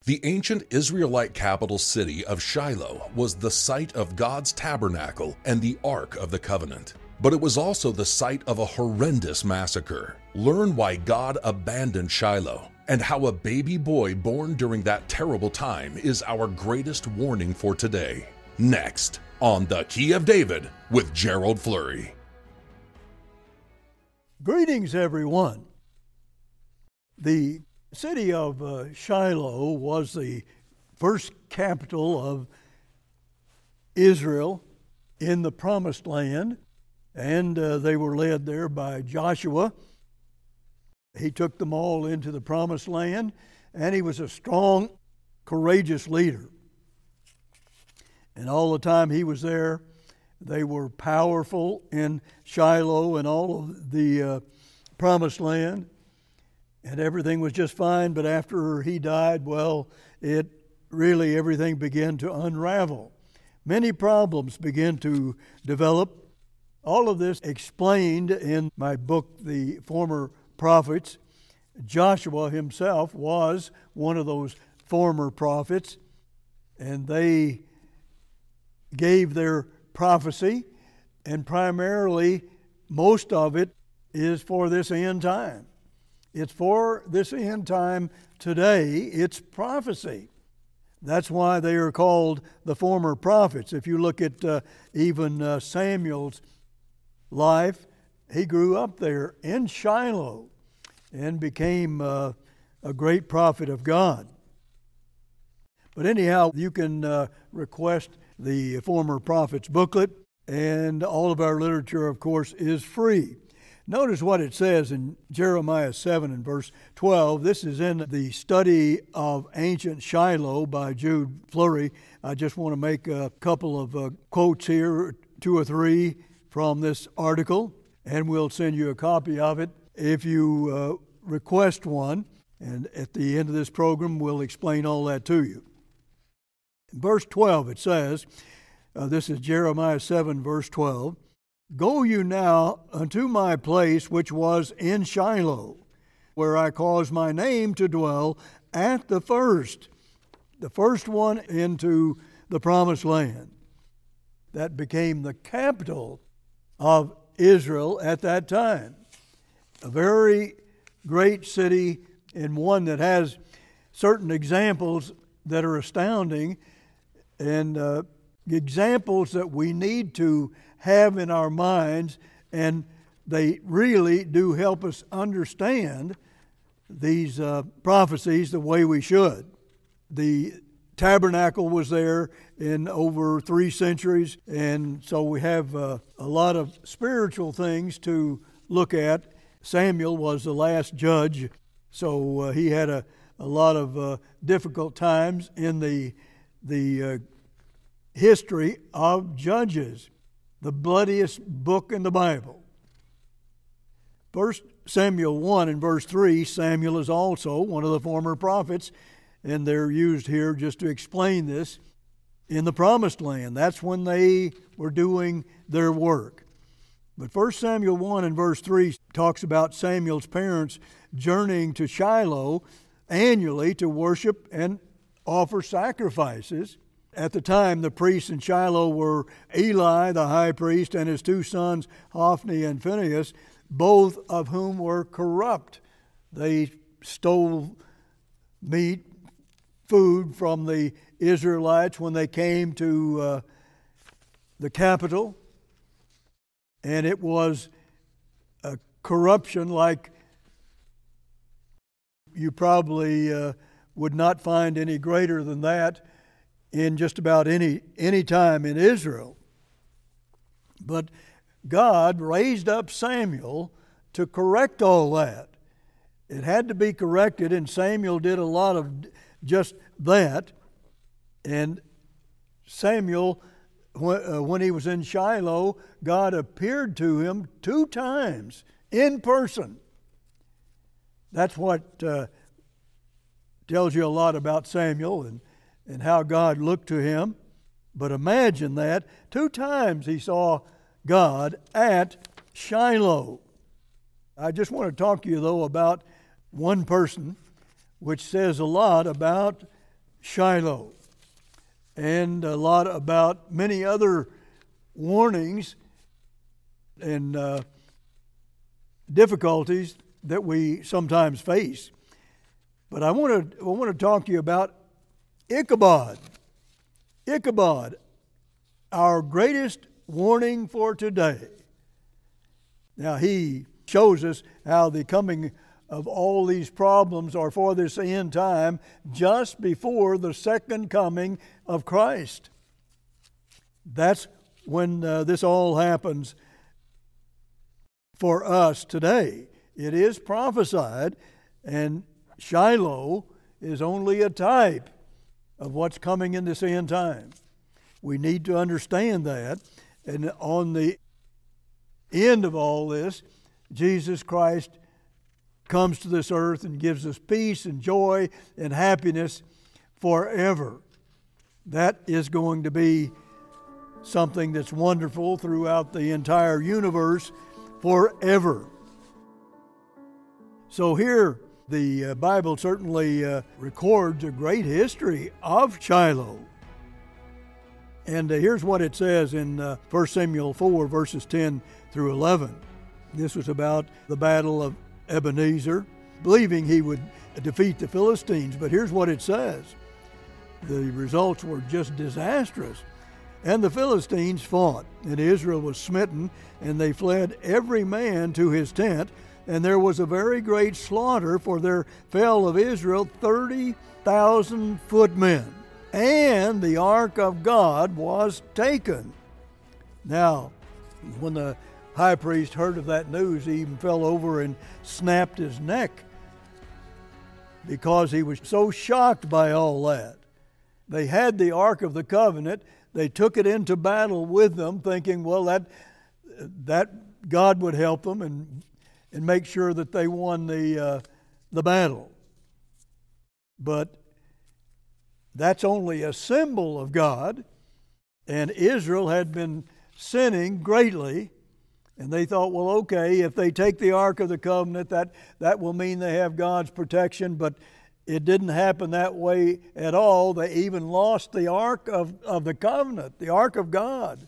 The ancient Israelite capital city of Shiloh was the site of God's tabernacle and the Ark of the Covenant. But it was also the site of a horrendous massacre. Learn why God abandoned Shiloh and how a baby boy born during that terrible time is our greatest warning for today. Next, on The Key of David with Gerald Flurry. Greetings, everyone. The city of Shiloh was the first capital of Israel in the Promised Land, and they were led there by Joshua. He took them all into the Promised Land, and he was a strong, courageous leader. And all the time he was there, they were powerful in Shiloh and all of the Promised Land, and everything was just fine. But after he died, well, everything began to unravel. Many problems began to develop. All of this explained in my book, The Former Prophets. Joshua himself was one of those former prophets, and they gave their prophecy, and primarily most of it is for this end time. It's for this end time today. It's prophecy. That's why they are called the former prophets. If you look at even Samuel's life, he grew up there in Shiloh and became a great prophet of God. But anyhow, you can request the Former Prophets booklet, and all of our literature, of course, is free. Notice what it says in Jeremiah 7 and verse 12. This is in the Study of Ancient Shiloh by Jude Flurry. I just want to make a couple of quotes here, 2 or 3 from this article, and we'll send you a copy of it if you request one. And at the end of this program, we'll explain all that to you. In verse 12, it says, this is Jeremiah 7, verse 12, "Go you now unto my place which was in Shiloh, where I caused my name to dwell at the first one into the Promised Land." That became the capital of Israel at that time. A very great city, and one that has certain examples that are astounding, and examples that we need to have in our minds, and they really do help us understand these prophecies the way we should. The tabernacle was there in over 3 centuries, and so we have a lot of spiritual things to look at. Samuel was the last judge, so he had a lot of difficult times in the history of Judges, the bloodiest book in the Bible. 1 Samuel 1 and verse 3, Samuel is also one of the former prophets, and they're used here just to explain this. In the Promised Land, that's when they were doing their work. But 1 Samuel 1 and verse 3 talks about Samuel's parents journeying to Shiloh annually to worship and offer sacrifices. At the time, the priests in Shiloh were Eli, the high priest, and his 2 sons, Hophni and Phinehas, both of whom were corrupt. They stole meat, food from the Israelites when they came to the capital, and it was a corruption like you probably would not find any greater than that in just about any time in Israel. But God raised up Samuel to correct all that. It had to be corrected, and Samuel did a lot of just that. And Samuel, when he was in Shiloh, God appeared to him 2 times in person. That's what tells you a lot about Samuel and how God looked to him. But imagine that, 2 times he saw God at Shiloh. I just want to talk to you, though, about one person, which says a lot about Shiloh, and a lot about many other warnings and difficulties that we sometimes face. But I want to talk to you about Ichabod. Ichabod, our greatest warning for today. Now, he shows us how the coming of all these problems are for this end time, just before the second coming of Christ. That's when this all happens for us today. It is prophesied, and Shiloh is only a type of what's coming in this end time. We need to understand that, and on the end of all this, Jesus Christ comes to this earth and gives us peace and joy and happiness forever. That is going to be something that's wonderful throughout the entire universe forever. So here, the Bible certainly records a great history of Shiloh. And here's what it says in 1 Samuel 4, verses 10 through 11. This was about the battle of Ebenezer, believing he would defeat the Philistines. But here's what it says. The results were just disastrous. And the Philistines fought, and Israel was smitten, and they fled every man to his tent. And there was a very great slaughter, for there fell of Israel 30,000 footmen. And the ark of God was taken. Now, when the high priest heard of that news, he even fell over and snapped his neck because he was so shocked by all that. They had the Ark of the Covenant. They took it into battle with them, thinking, well, that God would help them and make sure that they won the battle. But that's only a symbol of God, and Israel had been sinning greatly. And they thought, well, okay, if they take the Ark of the Covenant, that will mean they have God's protection. But it didn't happen that way at all. They even lost the Ark of the Covenant, the Ark of God.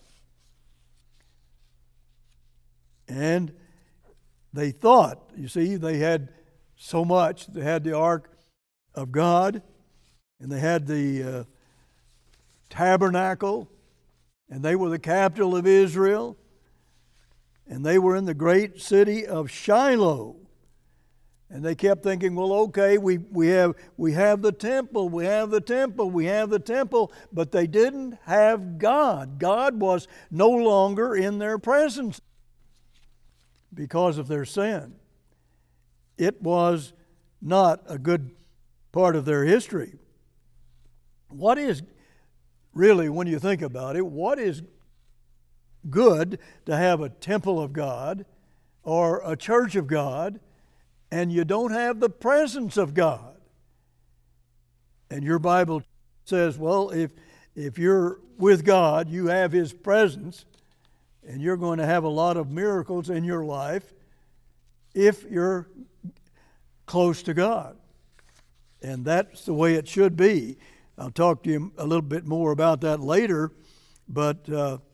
And they thought, you see, they had so much. They had the Ark of God, and they had the tabernacle, and they were the capital of Israel. And they were in the great city of Shiloh. And they kept thinking, well, okay, we have the temple, we have the temple, but they didn't have God. God was no longer in their presence because of their sin. It was not a good part of their history. What is really, when you think about it, what is good to have a temple of God or a church of God, and you don't have the presence of God? And your Bible says, well, if you're with God, you have His presence, and you're going to have a lot of miracles in your life if you're close to God. And that's the way it should be. I'll talk to you a little bit more about that later, but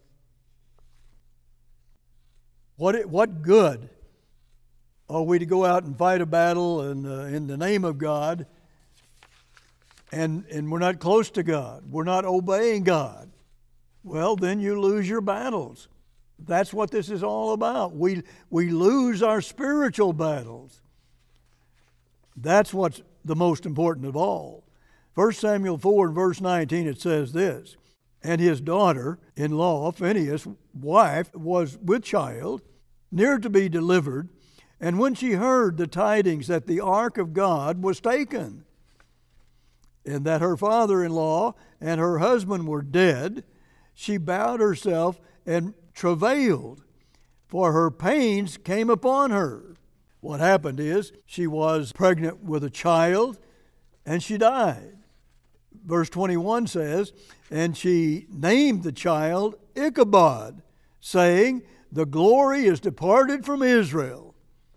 what good are we to go out and fight a battle in the name of God, and we're not close to God, we're not obeying God? Well, then you lose your battles. That's what this is all about. We lose our spiritual battles. That's what's the most important of all. 1 Samuel 4 and verse 19, it says this, and his daughter-in-law, Phinehas' wife, was with child, near to be delivered, and when she heard the tidings that the ark of God was taken, and that her father-in-law and her husband were dead, she bowed herself and travailed, for her pains came upon her. What happened is she was pregnant with a child, and she died. Verse 21 says, and she named the child Ichabod, saying, the glory is departed from Israel,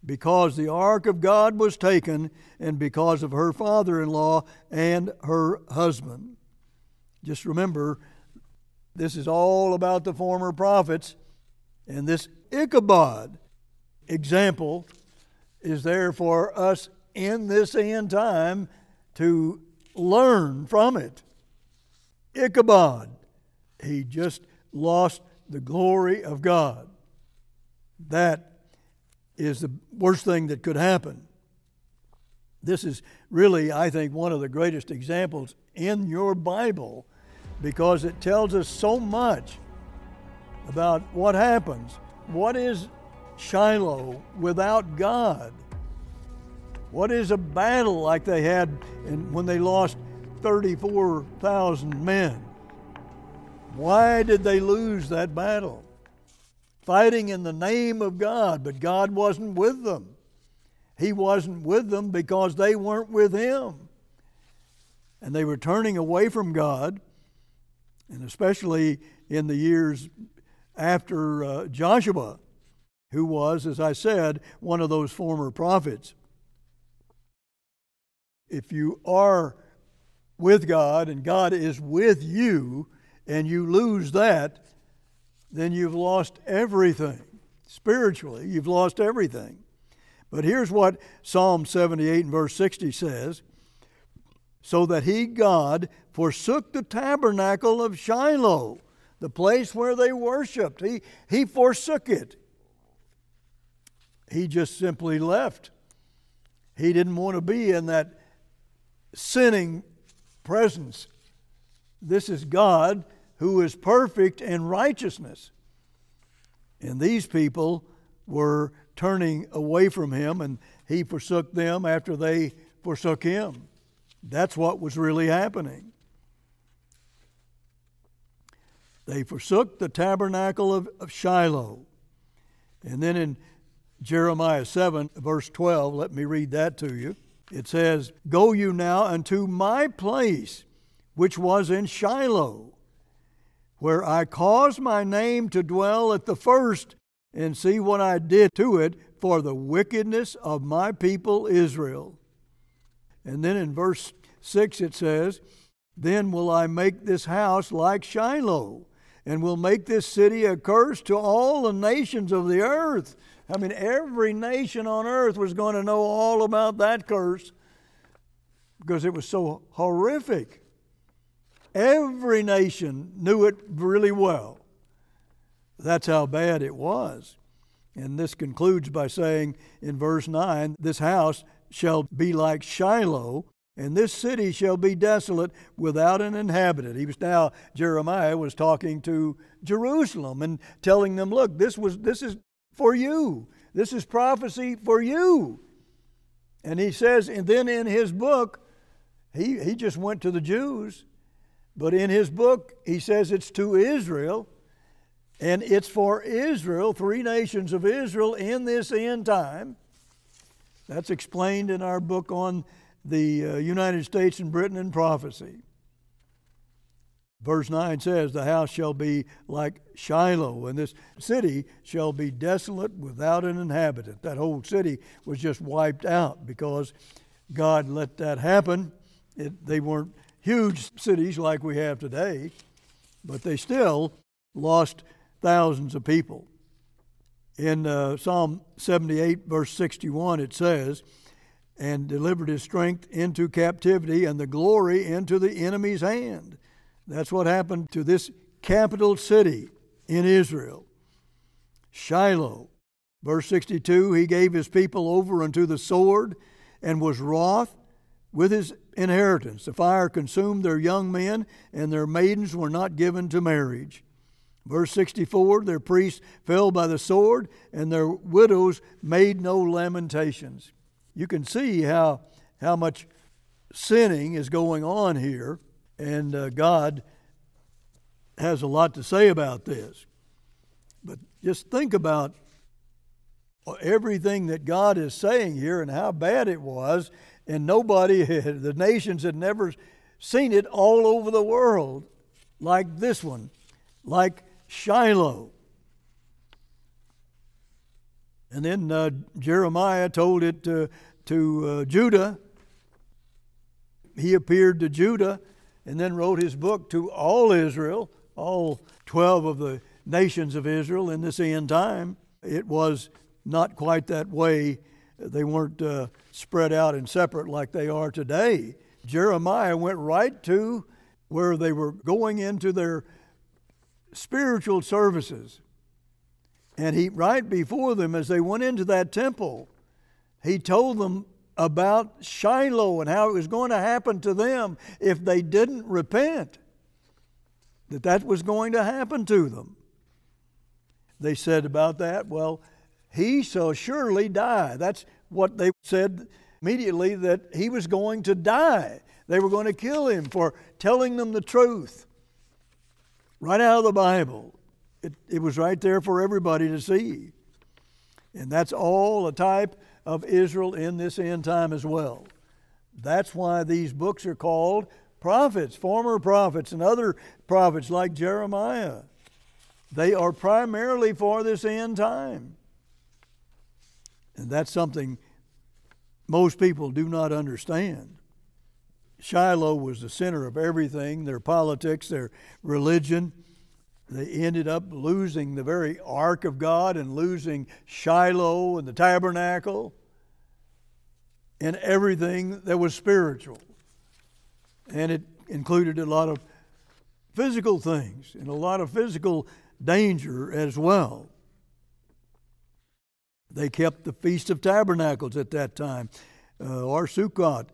because the ark of God was taken and because of her father-in-law and her husband. Just remember, this is all about the former prophets, and this Ichabod example is there for us in this end time to learn from it. Ichabod, he just lost the glory of God. That is the worst thing that could happen. This is really, I think, one of the greatest examples in your Bible because it tells us so much about what happens. What is Shiloh without God? What is a battle like they had when they lost 34,000 men? Why did they lose that battle? Fighting in the name of God, but God wasn't with them. He wasn't with them because they weren't with Him. And they were turning away from God, and especially in the years after Joshua, who was, as I said, one of those former prophets. If you are with God and God is with you and you lose that, then you've lost everything. Spiritually, you've lost everything. But here's what Psalm 78 and verse 60 says: so that he, God, forsook the tabernacle of Shiloh, the place where they worshiped. He forsook it. He just simply left. He didn't want to be in that sinning presence. This is God who is perfect in righteousness. And these people were turning away from Him, and He forsook them after they forsook Him. That's what was really happening. They forsook the tabernacle of Shiloh. And then in Jeremiah 7, verse 12, let me read that to you. It says, go you now unto my place, which was in Shiloh, where I caused my name to dwell at the first, and see what I did to it for the wickedness of my people Israel. And then in verse 6 it says, then will I make this house like Shiloh, and will make this city a curse to all the nations of the earth. I mean, every nation on earth was going to know all about that curse because it was so horrific. Every nation knew it really well. That's how bad it was. And this concludes by saying in verse 9, this house shall be like Shiloh, and this city shall be desolate without an inhabitant. Jeremiah was talking to Jerusalem and telling them, look, this is for you. This is prophecy for you. And he says, and then in his book, he just went to the Jews, but in his book, he says it's to Israel, and it's for Israel, 3 nations of Israel in this end time. That's explained in our book on the United States and Britain in prophecy. Verse 9 says, the house shall be like Shiloh, and this city shall be desolate without an inhabitant. That whole city was just wiped out because God let that happen. They weren't huge cities like we have today, but they still lost thousands of people. In Psalm 78, verse 61, it says, and delivered his strength into captivity and the glory into the enemy's hand. That's what happened to this capital city in Israel. Shiloh. Verse 62, he gave his people over unto the sword and was wroth with his inheritance. The fire consumed their young men, and their maidens were not given to marriage. Verse 64, their priests fell by the sword, and their widows made no lamentations. You can see how much sinning is going on here, and God has a lot to say about this. But just think about everything that God is saying here and how bad it was, and the nations had never seen it all over the world like this one, like Shiloh. And then Jeremiah told it to Judah. He appeared to Judah and then wrote his book to all Israel, all 12 of the nations of Israel in this end time. It was not quite that way. They weren't spread out and separate like they are today. Jeremiah went right to where they were going into their spiritual services. And he, right before them, as they went into that temple, he told them about Shiloh and how it was going to happen to them if they didn't repent, that was going to happen to them. They said about that, well, he shall surely die. That's what they said immediately, that he was going to die. They were going to kill him for telling them the truth. Right out of the Bible. It was right there for everybody to see. And that's all a type of Israel in this end time as well. That's why these books are called prophets, former prophets and other prophets like Jeremiah. They are primarily for this end time. And that's something most people do not understand. Shiloh was the center of everything, their politics, their religion. They ended up losing the very ark of God and losing Shiloh and the tabernacle and everything that was spiritual. And it included a lot of physical things and a lot of physical danger as well. They kept the Feast of Tabernacles at that time, or Sukkot.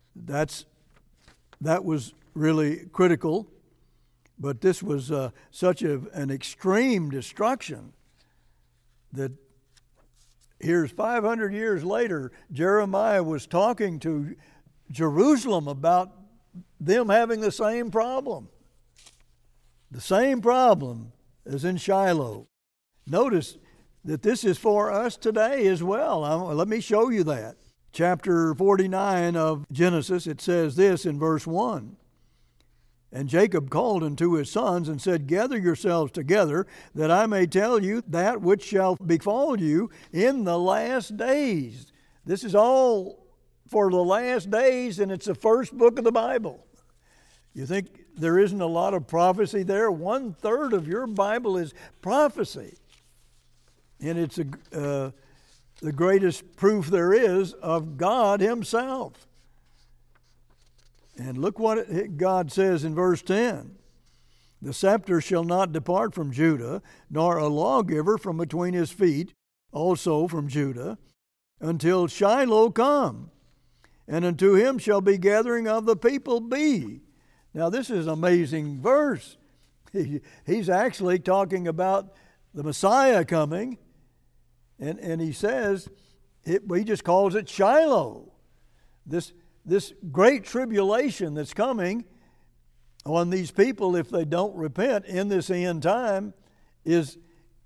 That was really critical. But this was such an extreme destruction that here's 500 years later, Jeremiah was talking to Jerusalem about them having the same problem. The same problem as in Shiloh. Notice that this is for us today as well. Let me show you that. Chapter 49 of Genesis, it says this in verse 1. And Jacob called unto his sons and said, Gather yourselves together, that I may tell you that which shall befall you in the last days. This is all for the last days, and it's the first book of the Bible. You think there isn't a lot of prophecy there? 1/3 of your Bible is prophecy. And it's the greatest proof there is of God Himself. And look what God says in verse 10. The scepter shall not depart from Judah, nor a lawgiver from between his feet, also from Judah, until Shiloh come, and unto him shall be gathering of the people be. Now this is an amazing verse. He's actually talking about the Messiah coming, and he says, he just calls it Shiloh. This great tribulation that's coming on these people if they don't repent in this end time is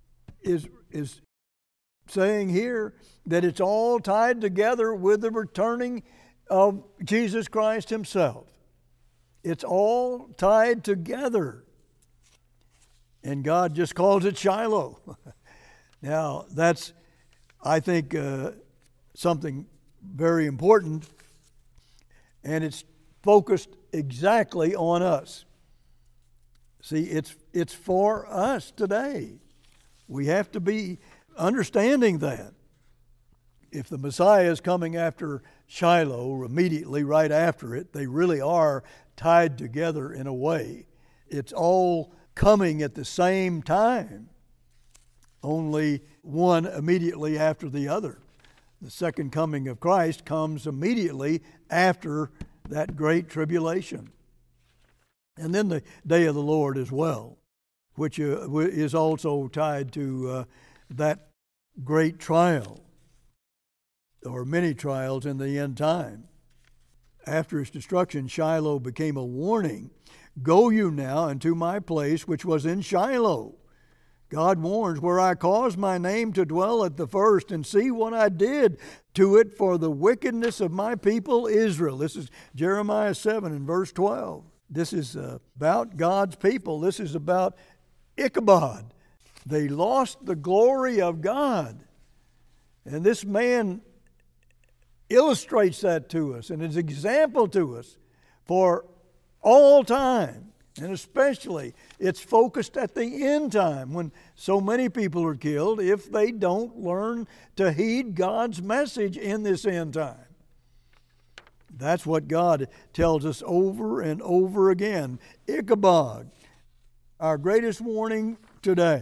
saying here that it's all tied together with the returning of Jesus Christ Himself. It's all tied together. And God just calls it Shiloh. Now, that's, I think, something very important. And it's focused exactly on us. See, it's for us today. We have to be understanding that. If the Messiah is coming after Shiloh, immediately right after it, they really are tied together in a way. It's all coming at the same time, only one immediately after the other. The second coming of Christ comes immediately after that great tribulation. And then the day of the Lord as well, which is also tied to that great trial, or many trials in the end time. After its destruction, Shiloh became a warning. Go you now unto my place which was in Shiloh. God warns, where I caused my name to dwell at the first, and see what I did to it for the wickedness of my people Israel. This is Jeremiah 7 and verse 12. This is about God's people. This is about Ichabod. They lost the glory of God. And this man illustrates that to us and is an example to us for all time. And especially, it's focused at the end time when so many people are killed if they don't learn to heed God's message in this end time. That's what God tells us over and over again. Ichabod, our greatest warning today.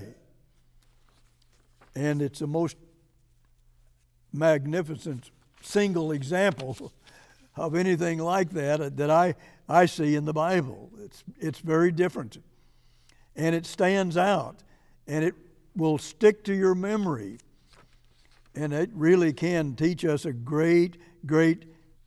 And it's the most magnificent single example of anything like that I see in the Bible. It's very different. And it stands out. And it will stick to your memory. And it really can teach us a great, great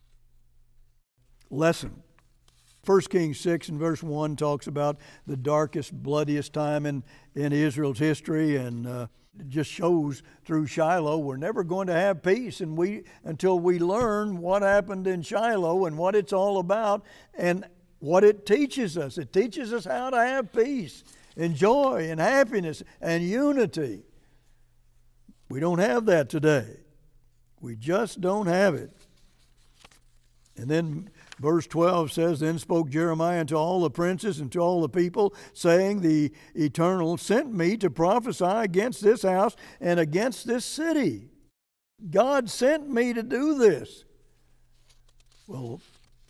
lesson. 1 Kings 6 and verse 1 talks about the darkest, bloodiest time in Israel's history, and it just shows through Shiloh we're never going to have peace until we learn what happened in Shiloh and what it's all about and what it teaches us. It teaches us how to have peace and joy and happiness and unity. We don't have that today. We just don't have it. And then verse 12 says, Then spoke Jeremiah unto all the princes and to all the people, saying, The Eternal sent me to prophesy against this house and against this city. God sent me to do this. Well,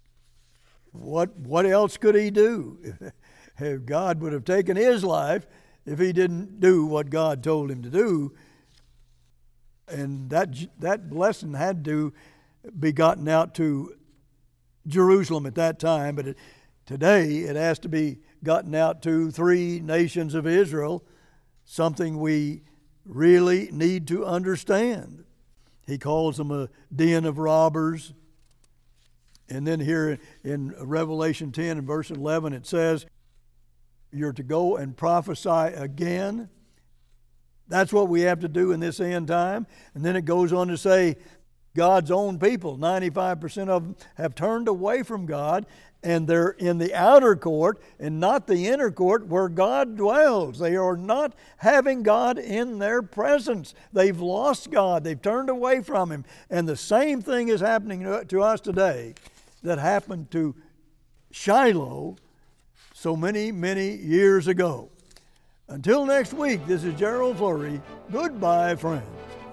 what else could he do? If God would have taken his life if he didn't do what God told him to do. And that blessing had to be gotten out to Jerusalem at that time, but today it has to be gotten out to 3 nations of Israel, something we really need to understand. He calls them a den of robbers. And then here in Revelation 10 and verse 11 it says, you're to go and prophesy again. That's what we have to do in this end time. And then it goes on to say, God's own people, 95% of them have turned away from God, and they're in the outer court and not the inner court where God dwells. They are not having God in their presence. They've lost God. They've turned away from Him. And the same thing is happening to us today that happened to Shiloh so many, many years ago. Until next week, this is Gerald Flurry. Goodbye, friends.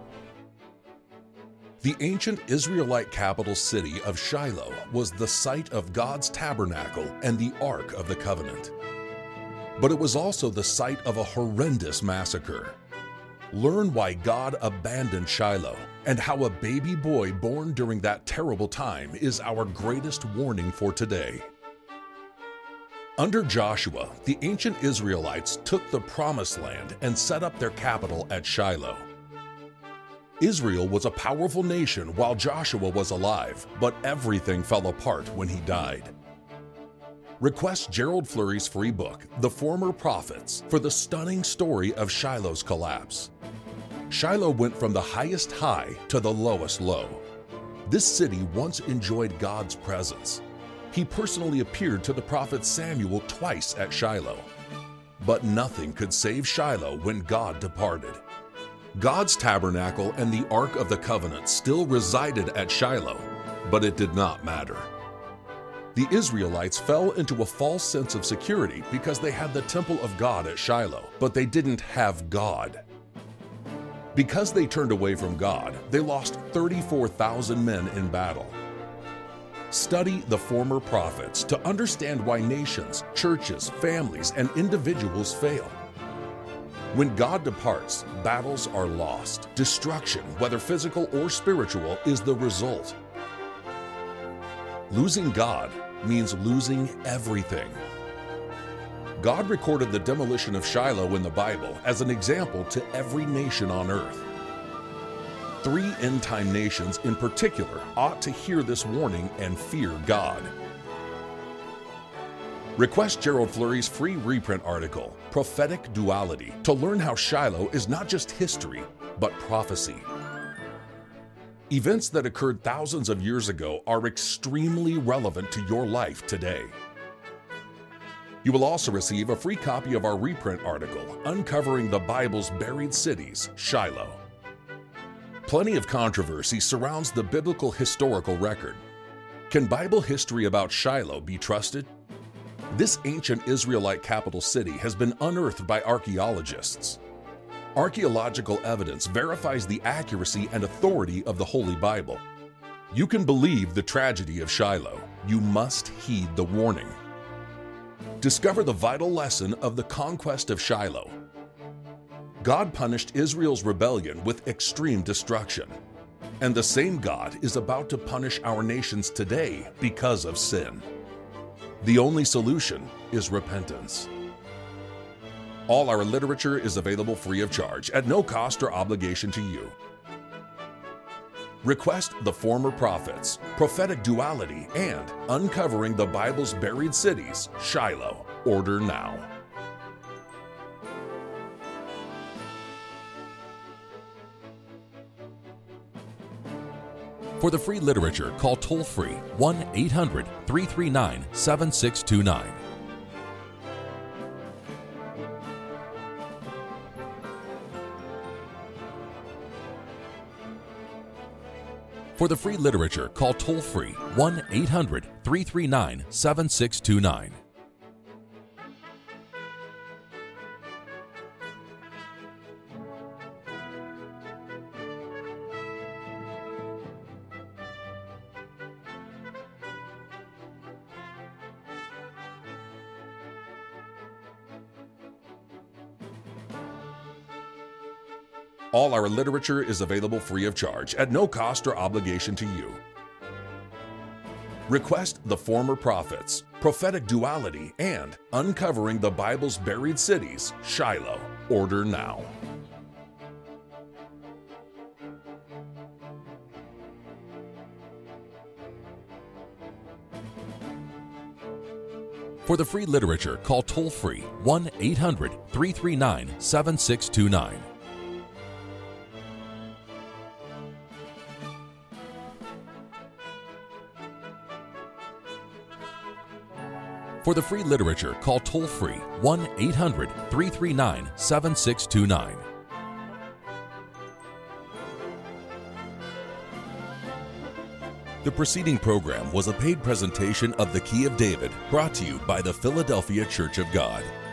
The ancient Israelite capital city of Shiloh was the site of God's tabernacle and the Ark of the Covenant. But it was also the site of a horrendous massacre. Learn why God abandoned Shiloh and how a baby boy born during that terrible time is our greatest warning for today. Under Joshua, the ancient Israelites took the Promised Land and set up their capital at Shiloh. Israel was a powerful nation while Joshua was alive, but everything fell apart when he died. Request Gerald Flurry's free book, The Former Prophets, for the stunning story of Shiloh's collapse. Shiloh went from the highest high to the lowest low. This city once enjoyed God's presence. He personally appeared to the prophet Samuel twice at Shiloh. But nothing could save Shiloh when God departed. God's tabernacle and the Ark of the Covenant still resided at Shiloh, but it did not matter. The Israelites fell into a false sense of security because they had the temple of God at Shiloh, but they didn't have God. Because they turned away from God, they lost 34,000 men in battle. Study the former prophets to understand why nations, churches, families, and individuals fail. When God departs, battles are lost. Destruction, whether physical or spiritual, is the result. Losing God means losing everything. God recorded the demolition of Shiloh in the Bible as an example to every nation on earth. 3 end-time nations in particular ought to hear this warning and fear God. Request Gerald Flurry's free reprint article, Prophetic Duality, to learn how Shiloh is not just history, but prophecy. Events that occurred thousands of years ago are extremely relevant to your life today. You will also receive a free copy of our reprint article, Uncovering the Bible's Buried Cities, Shiloh. Plenty of controversy surrounds the biblical historical record. Can Bible history about Shiloh be trusted? This ancient Israelite capital city has been unearthed by archaeologists. Archaeological evidence verifies the accuracy and authority of the Holy Bible. You can believe the tragedy of Shiloh. You must heed the warning. Discover the vital lesson of the conquest of Shiloh. God punished Israel's rebellion with extreme destruction. And the same God is about to punish our nations today because of sin. The only solution is repentance. All our literature is available free of charge at no cost or obligation to you. Request The Former Prophets, Prophetic Duality, and Uncovering the Bible's Buried Cities, Shiloh. Order now. For the free literature, call toll-free 1-800-339-7629. For the free literature, call toll-free 1-800-339-7629. All our literature is available free of charge at no cost or obligation to you. Request The Former Prophets, Prophetic Duality, and Uncovering the Bible's Buried Cities, Shiloh. Order now. For the free literature, call toll-free 1-800-339-7629. For the free literature, call toll-free 1-800-339-7629. The preceding program was a paid presentation of The Key of David, brought to you by the Philadelphia Church of God.